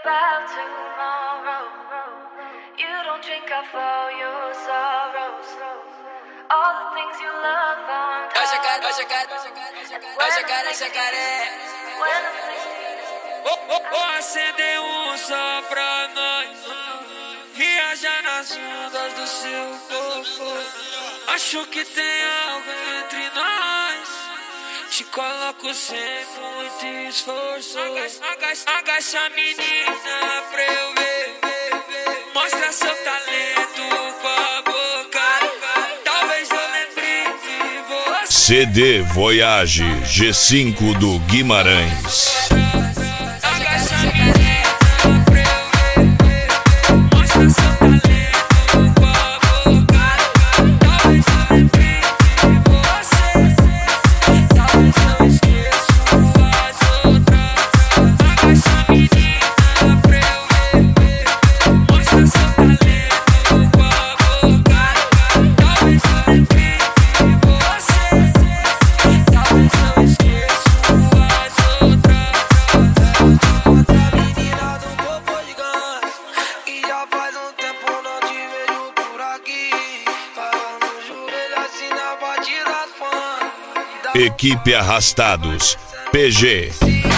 about tomorrow. You don't drink up all your sorrows. All the things you love aren't Vou acender um só pra nós, viajar nas ondas do seu corpo. Acho que tem algo entre nós, te coloco sem muito esforço. Agacha menina pra eu ver, mostra seu talento com a boca. Talvez eu lembre de você. CD Voyage G5 do Guimarães. Equipe Arrastados, PG.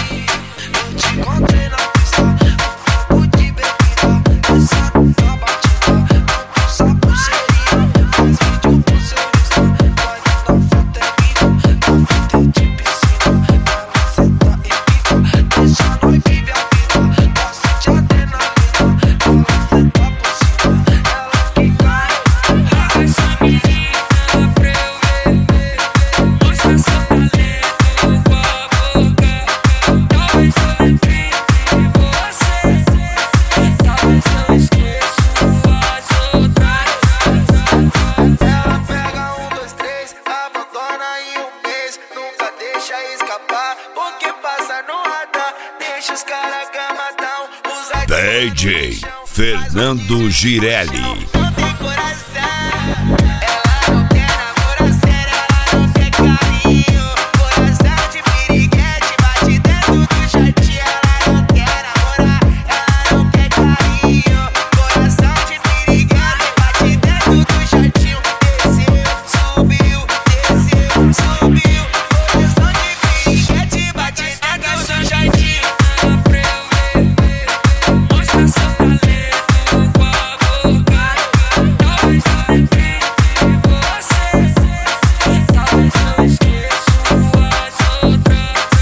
Porque passa no radar, deixa os caras gamadão. DJ Fernando Girelli. Não tem coração, ela não quer namorar sério, ela não quer carinho. Coração de piriguete, bate dentro do jatinho. Ela não quer namorar, ela não quer carinho. Coração de piriguete, bate dentro do jatinho. Desceu, subiu, desceu, subiu.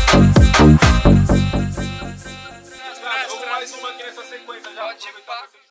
Mais uma aqui nessa sequência já.